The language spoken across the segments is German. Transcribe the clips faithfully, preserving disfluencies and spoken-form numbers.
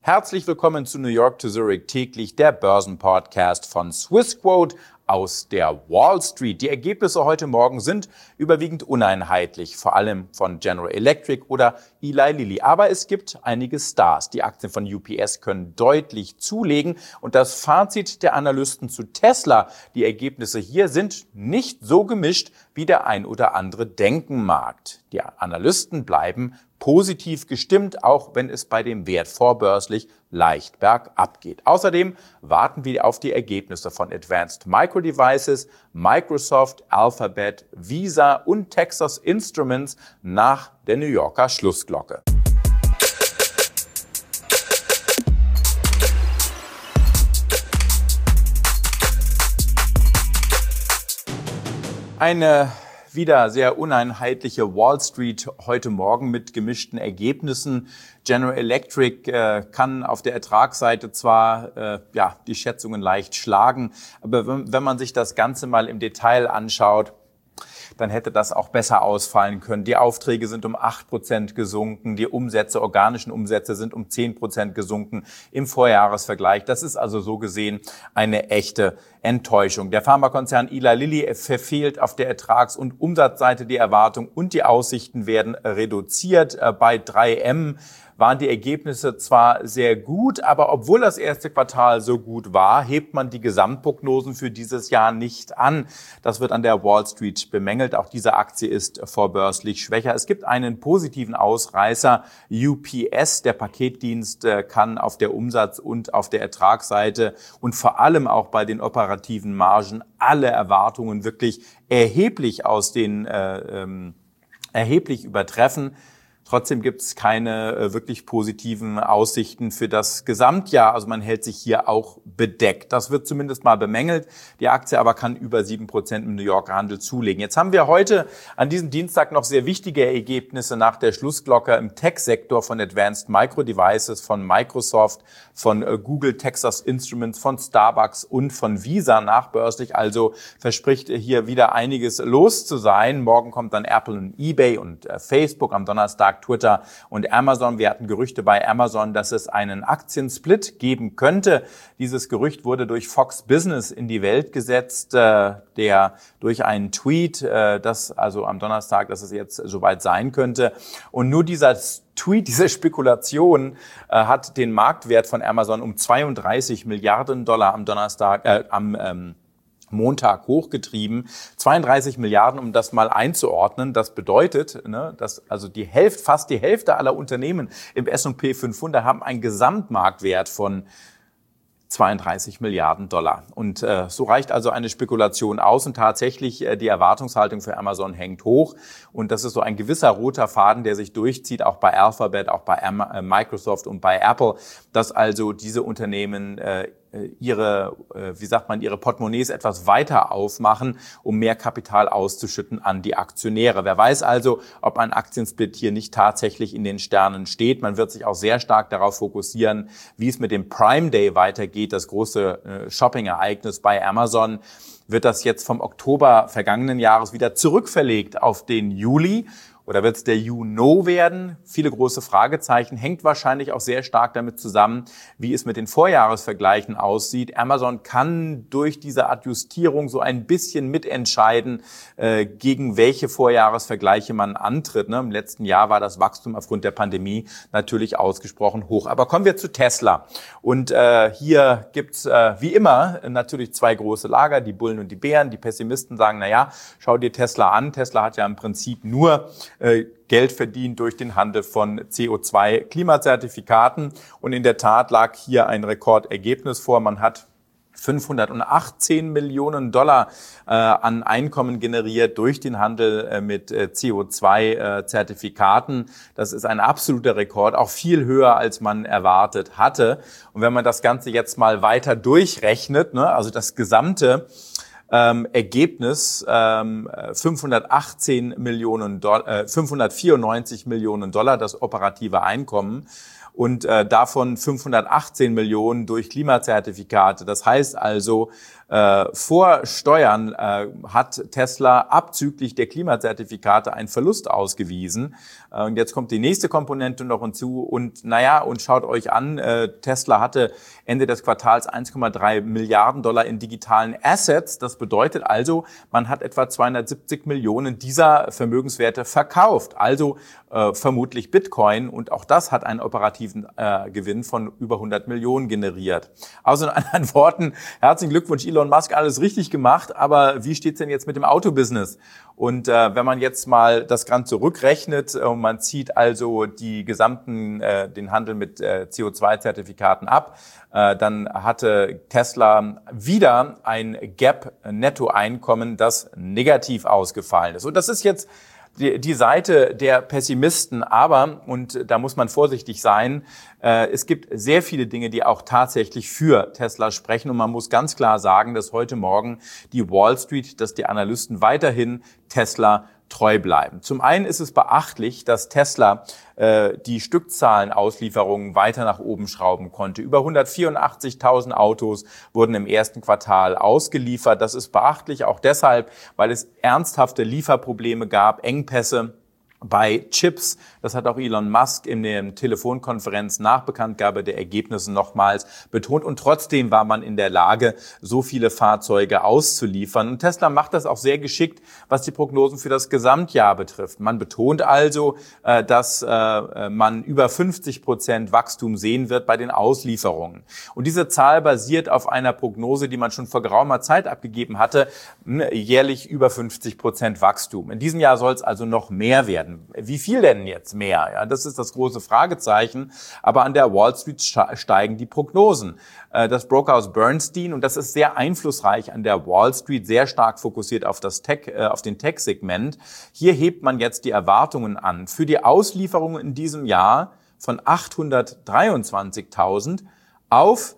Herzlich willkommen zu New York to Zurich täglich, der Börsenpodcast von Swissquote aus der Wall Street. Die Ergebnisse heute Morgen sind überwiegend uneinheitlich, vor allem von General Electric oder Eli Lilly. Aber es gibt einige Stars. Die Aktien von U P S können deutlich zulegen. Und das Fazit der Analysten zu Tesla, die Ergebnisse hier sind nicht so gemischt, wie der ein oder andere denken mag. Die Analysten bleiben positiv gestimmt, auch wenn es bei dem Wert vorbörslich leicht bergab geht. Außerdem warten wir auf die Ergebnisse von Advanced Micro Devices, Microsoft, Alphabet, Visa und Texas Instruments nach der New Yorker Schlussglocke. Eine wieder sehr uneinheitliche Wall Street heute Morgen mit gemischten Ergebnissen. General Electric äh, kann auf der Ertragsseite zwar äh, ja die Schätzungen leicht schlagen, aber wenn, wenn man sich das Ganze mal im Detail anschaut, dann hätte das auch besser ausfallen können. Die Aufträge sind um acht Prozent gesunken, die Umsätze, organischen Umsätze sind um zehn Prozent gesunken im Vorjahresvergleich. Das ist also so gesehen eine echte Enttäuschung. Der Pharmakonzern Eli Lilly verfehlt auf der Ertrags- und Umsatzseite die Erwartung und die Aussichten werden reduziert. Bei drei M waren die Ergebnisse zwar sehr gut, aber obwohl das erste Quartal so gut war, hebt man die Gesamtprognosen für dieses Jahr nicht an. Das wird an der Wall Street bemängelt. Auch diese Aktie ist vorbörslich schwächer. Es gibt einen positiven Ausreißer. U P S, der Paketdienst, kann auf der Umsatz- und auf der Ertragsseite und vor allem auch bei den operativen Margen alle Erwartungen wirklich erheblich aus den äh, ähm, erheblich übertreffen. Trotzdem gibt es keine äh, wirklich positiven Aussichten für das Gesamtjahr. Also man hält sich hier auch bedeckt. Das wird zumindest mal bemängelt. Die Aktie aber kann über sieben Prozent im New Yorker Handel zulegen. Jetzt haben wir heute an diesem Dienstag noch sehr wichtige Ergebnisse nach der Schlussglocke im Tech-Sektor von Advanced Micro Devices, von Microsoft, von äh, Google, Texas Instruments, von Starbucks und von Visa nachbörslich. Also verspricht hier wieder einiges los zu sein. Morgen kommt dann Apple und eBay und äh, Facebook, am Donnerstag Twitter und Amazon. Wir hatten Gerüchte bei Amazon, dass es einen Aktiensplit geben könnte. Dieses Gerücht wurde durch Fox Business in die Welt gesetzt, äh, der durch einen Tweet, äh, das also am Donnerstag, dass es jetzt soweit sein könnte. Und nur dieser Tweet, diese Spekulation äh, hat den Marktwert von Amazon um zweiunddreißig Milliarden Dollar am Donnerstag, äh, am ähm, Montag hochgetrieben. zweiunddreißig Milliarden, um das mal einzuordnen. Das bedeutet, ne, dass also die Hälfte, fast die Hälfte aller Unternehmen im S und P fünfhundert haben einen Gesamtmarktwert von zweiunddreißig Milliarden Dollar. Und äh, so reicht also eine Spekulation aus und tatsächlich äh, die Erwartungshaltung für Amazon hängt hoch. Und das ist so ein gewisser roter Faden, der sich durchzieht, auch bei Alphabet, auch bei Am- äh, Microsoft und bei Apple, dass also diese Unternehmen äh, ihre, wie sagt man, ihre Portemonnaies etwas weiter aufmachen, um mehr Kapital auszuschütten an die Aktionäre. Wer weiß also, ob ein Aktiensplit hier nicht tatsächlich in den Sternen steht. Man wird sich auch sehr stark darauf fokussieren, wie es mit dem Prime Day weitergeht, das große Shopping-Ereignis bei Amazon. Wird das jetzt vom Oktober vergangenen Jahres wieder zurückverlegt auf den Juli? Oder wird es der You-Know werden? Viele große Fragezeichen. Hängt wahrscheinlich auch sehr stark damit zusammen, wie es mit den Vorjahresvergleichen aussieht. Amazon kann durch diese Adjustierung so ein bisschen mitentscheiden, äh, gegen welche Vorjahresvergleiche man antritt. Ne? Im letzten Jahr war das Wachstum aufgrund der Pandemie natürlich ausgesprochen hoch. Aber kommen wir zu Tesla. Und äh, hier gibt's äh, wie immer natürlich zwei große Lager, die Bullen und die Bären. Die Pessimisten sagen, na ja, schau dir Tesla an. Tesla hat ja im Prinzip nur Geld verdient durch den Handel von C O zwei Klimazertifikaten. Und in der Tat lag hier ein Rekordergebnis vor. Man hat fünfhundertachtzehn Millionen Dollar äh, an Einkommen generiert durch den Handel äh, mit äh, C O zwei Zertifikaten. Das ist ein absoluter Rekord, auch viel höher, als man erwartet hatte. Und wenn man das Ganze jetzt mal weiter durchrechnet, ne, also das gesamte Ähm, Ergebnis ähm, fünfhundertachtzehn Millionen Dollar, äh, fünfhundertvierundneunzig Millionen Dollar, das operative Einkommen. und äh, davon fünfhundertachtzehn Millionen durch Klimazertifikate. Das heißt also, äh, vor Steuern äh, hat Tesla abzüglich der Klimazertifikate einen Verlust ausgewiesen. Äh, und jetzt kommt die nächste Komponente noch hinzu. Und naja, und schaut euch an, äh, Tesla hatte Ende des Quartals eins Komma drei Milliarden Dollar in digitalen Assets. Das bedeutet also, man hat etwa zweihundertsiebzig Millionen dieser Vermögenswerte verkauft. Also äh, vermutlich Bitcoin. Und auch das hat einen operativen äh, Gewinn von über hundert Millionen generiert. Also in anderen Worten, herzlichen Glückwunsch, Elon Musk, alles richtig gemacht. Aber wie steht's denn jetzt mit dem Autobusiness? Und äh, wenn man jetzt mal das Ganze rückrechnet, äh, man zieht also die gesamten, äh, den Handel mit äh, C O zwei Zertifikaten ab, äh, dann hatte Tesla wieder ein Gap-Nettoeinkommen, das negativ ausgefallen ist. Und das ist jetzt die, die Seite der Pessimisten, aber, und da muss man vorsichtig sein, äh, es gibt sehr viele Dinge, die auch tatsächlich für Tesla sprechen. Und man muss ganz klar sagen, dass heute Morgen die Wall Street, dass die Analysten weiterhin Tesla treu bleiben. Zum einen ist es beachtlich, dass Tesla äh, die Stückzahlenauslieferungen weiter nach oben schrauben konnte. Über hundertvierundachtzigtausend Autos wurden im ersten Quartal ausgeliefert. Das ist beachtlich auch deshalb, weil es ernsthafte Lieferprobleme gab, Engpässe bei Chips. Das hat auch Elon Musk in der Telefonkonferenz nach Bekanntgabe der Ergebnisse nochmals betont. Und trotzdem war man in der Lage, so viele Fahrzeuge auszuliefern. Und Tesla macht das auch sehr geschickt, was die Prognosen für das Gesamtjahr betrifft. Man betont also, dass man über fünfzig Prozent Wachstum sehen wird bei den Auslieferungen. Und diese Zahl basiert auf einer Prognose, die man schon vor geraumer Zeit abgegeben hatte, jährlich über fünfzig Prozent Wachstum. In diesem Jahr soll es also noch mehr werden. Wie viel denn jetzt mehr? Ja, das ist das große Fragezeichen. Aber an der Wall Street steigen die Prognosen. Das Brokerhaus Bernstein, und das ist sehr einflussreich an der Wall Street, sehr stark fokussiert auf das Tech, auf den Tech-Segment. Hier hebt man jetzt die Erwartungen an für die Auslieferungen in diesem Jahr von achthundertdreiundzwanzigtausend auf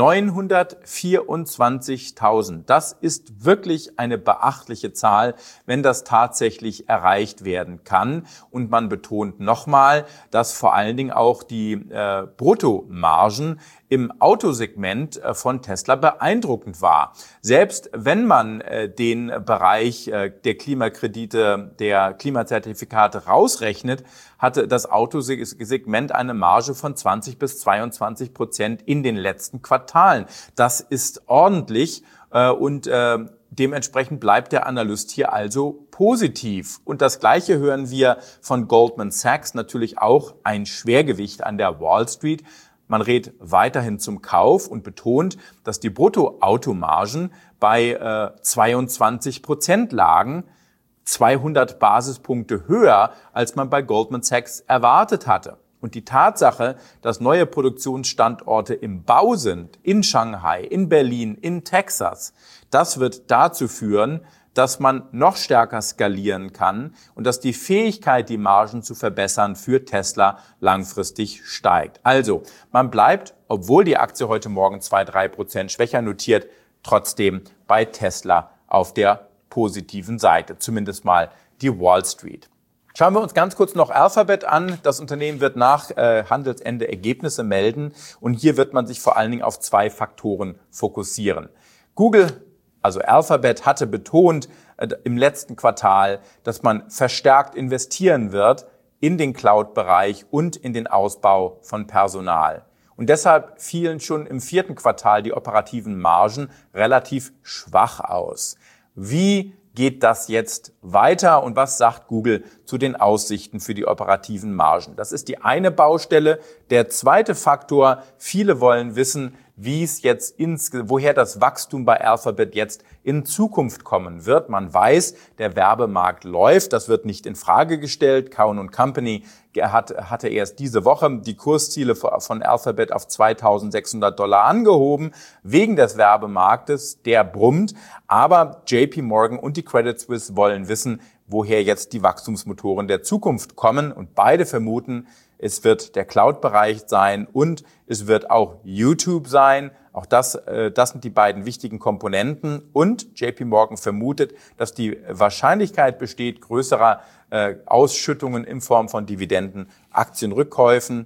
neunhundertvierundzwanzigtausend. Das ist wirklich eine beachtliche Zahl, wenn das tatsächlich erreicht werden kann. Und man betont nochmal, dass vor allen Dingen auch die äh, Bruttomargen im Autosegment äh, von Tesla beeindruckend war. Selbst wenn man äh, den Bereich äh, der Klimakredite, der Klimazertifikate rausrechnet, hatte das Autosegment eine Marge von zwanzig bis zweiundzwanzig Prozent in den letzten Quartalen. Das ist ordentlich äh, und äh, dementsprechend bleibt der Analyst hier also positiv. Und das Gleiche hören wir von Goldman Sachs, natürlich auch ein Schwergewicht an der Wall Street. Man rät weiterhin zum Kauf und betont, dass die Bruttoautomargen bei äh, zweiundzwanzig Prozent lagen, zweihundert Basispunkte höher, als man bei Goldman Sachs erwartet hatte. Und die Tatsache, dass neue Produktionsstandorte im Bau sind, in Shanghai, in Berlin, in Texas, das wird dazu führen, dass man noch stärker skalieren kann und dass die Fähigkeit, die Margen zu verbessern, für Tesla langfristig steigt. Also, man bleibt, obwohl die Aktie heute Morgen zwei bis drei Prozent schwächer notiert, trotzdem bei Tesla auf der positiven Seite, zumindest mal die Wall Street. Schauen wir uns ganz kurz noch Alphabet an. Das Unternehmen wird nach äh, Handelsende Ergebnisse melden und hier wird man sich vor allen Dingen auf zwei Faktoren fokussieren. Google, also Alphabet, hatte betont äh, im letzten Quartal, dass man verstärkt investieren wird in den Cloud-Bereich und in den Ausbau von Personal. Und deshalb fielen schon im vierten Quartal die operativen Margen relativ schwach aus. Wie geht das jetzt weiter und was sagt Google zu den Aussichten für die operativen Margen? Das ist die eine Baustelle. Der zweite Faktor, viele wollen wissen, wie es jetzt ins, woher das Wachstum bei Alphabet jetzt in Zukunft kommen wird. Man weiß, der Werbemarkt läuft, das wird nicht in Frage gestellt. Cowen und Company hat, hatte erst diese Woche die Kursziele von Alphabet auf zweitausendsechshundert Dollar angehoben, wegen des Werbemarktes, der brummt. Aber J P Morgan und die Credit Suisse wollen wissen, woher jetzt die Wachstumsmotoren der Zukunft kommen. Und beide vermuten, es wird der Cloud-Bereich sein und es wird auch YouTube sein. Auch das, äh, das sind die beiden wichtigen Komponenten. Und J P Morgan vermutet, dass die Wahrscheinlichkeit besteht, größerer äh, Ausschüttungen in Form von Dividenden, Aktienrückkäufen.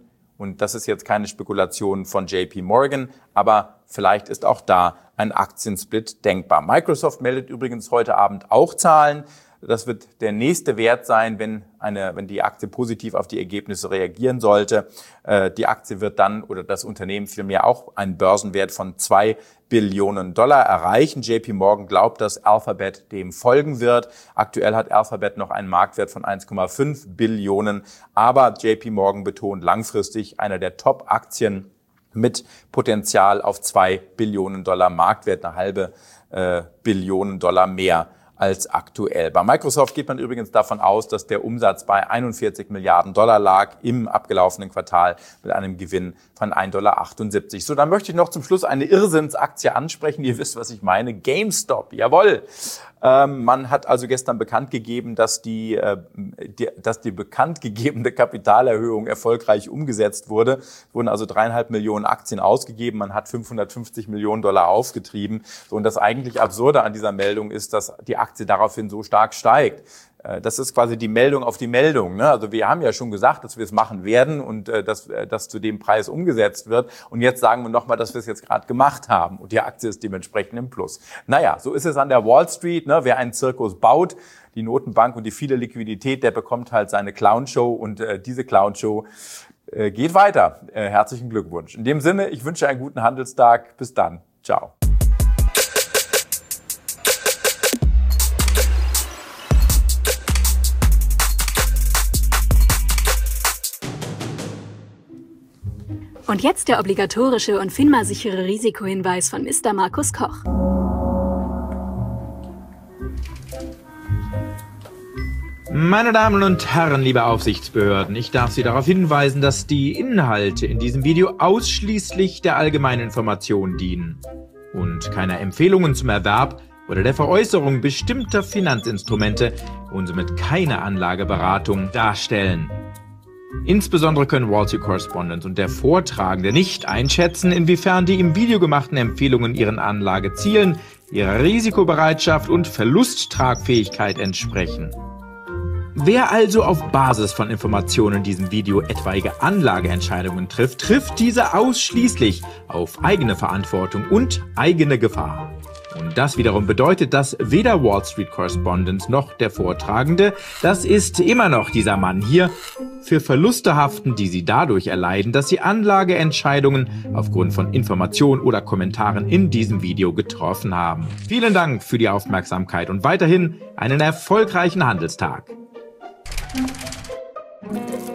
Und das ist jetzt keine Spekulation von J P Morgan, aber vielleicht ist auch da ein Aktiensplit denkbar. Microsoft meldet übrigens heute Abend auch Zahlen. Das wird der nächste Wert sein, wenn eine, wenn die Aktie positiv auf die Ergebnisse reagieren sollte. Äh, die Aktie wird dann, oder das Unternehmen vielmehr, auch einen Börsenwert von zwei Billionen Dollar erreichen. J P Morgan glaubt, dass Alphabet dem folgen wird. Aktuell hat Alphabet noch einen Marktwert von eins Komma fünf Billionen. Aber J P Morgan betont langfristig einer der Top-Aktien mit Potenzial auf zwei Billionen Dollar Marktwert, eine halbe äh, Billionen Dollar mehr als aktuell. Bei Microsoft geht man übrigens davon aus, dass der Umsatz bei einundvierzig Milliarden Dollar lag im abgelaufenen Quartal mit einem Gewinn von ein Komma achtundsiebzig Dollar. So, dann möchte ich noch zum Schluss eine Irrsinnsaktie ansprechen. Ihr wisst, was ich meine. GameStop, jawohl. Ähm, man hat also gestern bekannt gegeben, dass die, äh, die, dass die bekannt gegebene Kapitalerhöhung erfolgreich umgesetzt wurde. Es wurden also dreieinhalb Millionen Aktien ausgegeben. Man hat fünfhundertfünfzig Millionen Dollar aufgetrieben. So, und das eigentlich Absurde an dieser Meldung ist, dass die Aktie daraufhin so stark steigt. Das ist quasi die Meldung auf die Meldung. Ne? Also wir haben ja schon gesagt, dass wir es machen werden und äh, dass das zu dem Preis umgesetzt wird. Und jetzt sagen wir nochmal, dass wir es jetzt gerade gemacht haben. Und die Aktie ist dementsprechend im Plus. Naja, so ist es an der Wall Street. Ne? Wer einen Zirkus baut, die Notenbank und die viele Liquidität, der bekommt halt seine Clownshow. Und äh, diese Clownshow äh, geht weiter. Äh, herzlichen Glückwunsch. In dem Sinne, ich wünsche einen guten Handelstag. Bis dann. Ciao. Und jetzt der obligatorische und FINMA-sichere Risikohinweis von Mister Markus Koch. Meine Damen und Herren, liebe Aufsichtsbehörden, ich darf Sie darauf hinweisen, dass die Inhalte in diesem Video ausschließlich der allgemeinen Information dienen und keiner Empfehlungen zum Erwerb oder der Veräußerung bestimmter Finanzinstrumente und somit keine Anlageberatung darstellen. Insbesondere können Wall Street Correspondent und der Vortragende nicht einschätzen, inwiefern die im Video gemachten Empfehlungen ihren Anlagezielen, ihrer Risikobereitschaft und Verlusttragfähigkeit entsprechen. Wer also auf Basis von Informationen in diesem Video etwaige Anlageentscheidungen trifft, trifft diese ausschließlich auf eigene Verantwortung und eigene Gefahr. Und das wiederum bedeutet, dass weder Wall Street Correspondent noch der Vortragende, das ist immer noch dieser Mann hier, für Verluste haften, die sie dadurch erleiden, dass sie Anlageentscheidungen aufgrund von Informationen oder Kommentaren in diesem Video getroffen haben. Vielen Dank für die Aufmerksamkeit und weiterhin einen erfolgreichen Handelstag.